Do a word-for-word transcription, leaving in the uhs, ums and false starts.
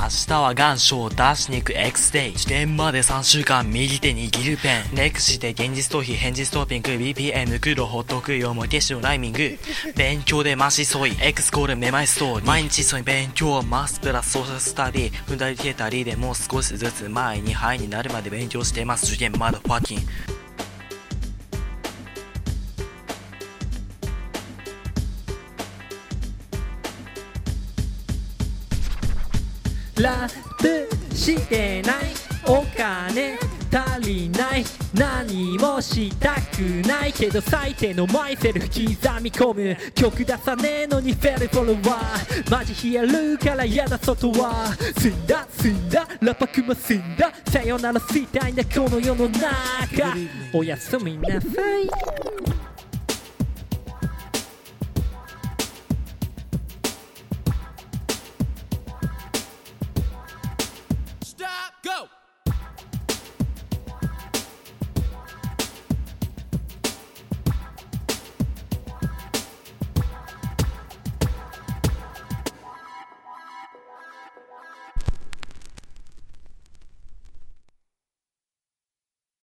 日は願書を出しに行く X デイ。試験までさんしゅうかん右手握るペン。ネクして現実逃避返事ストッピング ビーピーエム 黒ほっとくよも消しのライミング。勉強でマシソイ X コールめまいストーリー。毎日そうに勉強マスプラスソーシャルスタディ。踏んだり消えたりでもう少しずつ前にハイになるまで勉強してます。受験まだファッキンラップしてないお金足りない何もしたくないけど最低のマイセルフ刻み込む曲出さねえのにフェルフォロワーマジ冷えるからやだ外は死んだ死んだラパクマ死んださよならしたいんだこの世の中おやすみなさい